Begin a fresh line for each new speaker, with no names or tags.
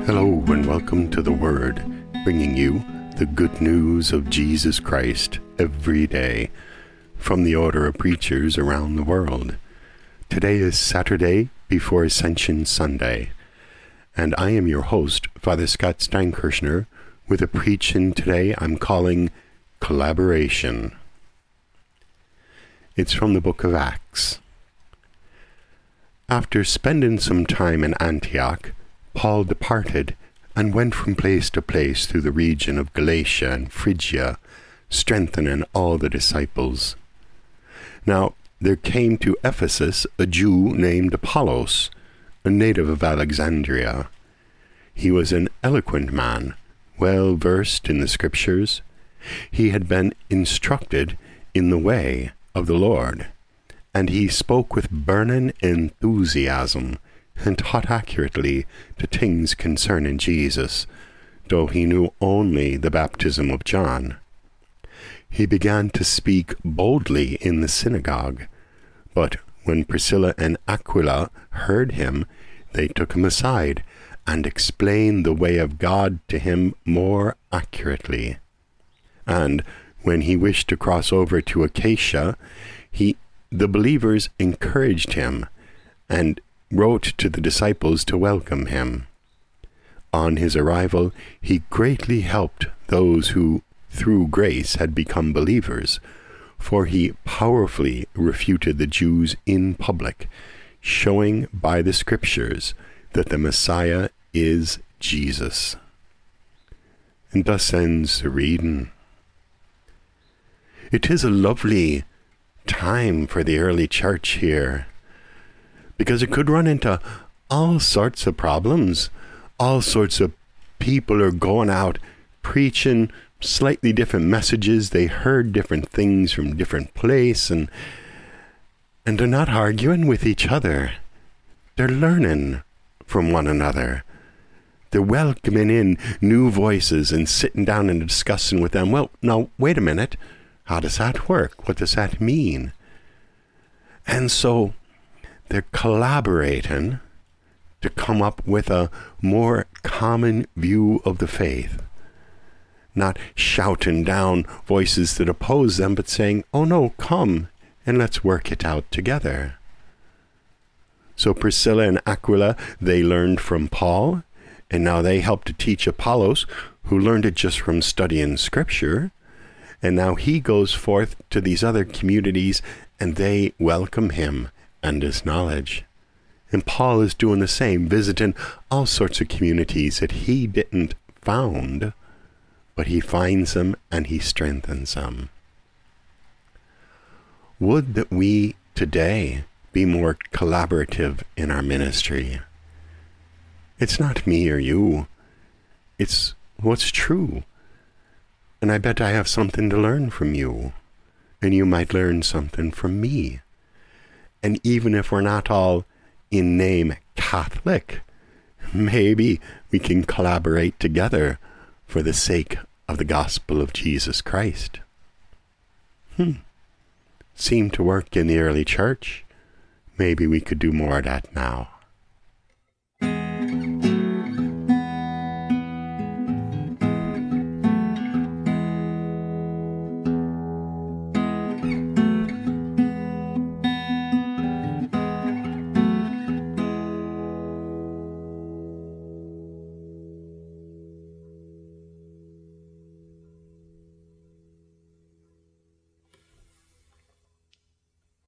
Hello and welcome to The Word, bringing you the good news of Jesus Christ every day from the order of preachers around the world. Today is Saturday before Ascension Sunday, and I am your host, Father Scott Steinkirchner, with a preaching today I'm calling Collaboration. It's from the book of Acts. After spending some time in Antioch, Paul departed and went from place to place through the region of Galatia and Phrygia, strengthening all the disciples. Now there came to Ephesus a Jew named Apollos, a native of Alexandria. He was an eloquent man, well versed in the Scriptures. He had been instructed in the way of the Lord, and he spoke with burning enthusiasm and taught accurately the things concerning Jesus, though he knew only the baptism of John. He began to speak boldly in the synagogue, but when Priscilla and Aquila heard him, they took him aside and explained the way of God to him more accurately. And when he wished to cross over to Achaia, the believers encouraged him and wrote to the disciples to welcome him. On his arrival, he greatly helped those who, through grace, had become believers, for he powerfully refuted the Jews in public, showing by the Scriptures that the Messiah is Jesus. And thus ends the reading. It is a lovely time for the early church here, because it could run into all sorts of problems. All sorts of people are going out preaching slightly different messages. They heard different things from different places, and they're not arguing with each other. They're learning from one another. They're welcoming in new voices and sitting down and discussing with them. Well, now, wait a minute. How does that work? What does that mean? And so they're collaborating to come up with a more common view of the faith. Not shouting down voices that oppose them, but saying, oh no, come and let's work it out together. So Priscilla and Aquila, they learned from Paul, and now they help to teach Apollos, who learned it just from studying Scripture. And now he goes forth to these other communities, and they welcome him and his knowledge. And Paul is doing the same, visiting all sorts of communities that he didn't found, but he finds them and he strengthens them. Would that we today be more collaborative in our ministry. It's not me or you. It's what's true. And I bet I have something to learn from you, and you might learn something from me. And even if we're not all in name Catholic, maybe we can collaborate together for the sake of the gospel of Jesus Christ. Seemed to work in the early church. Maybe we could do more of that now.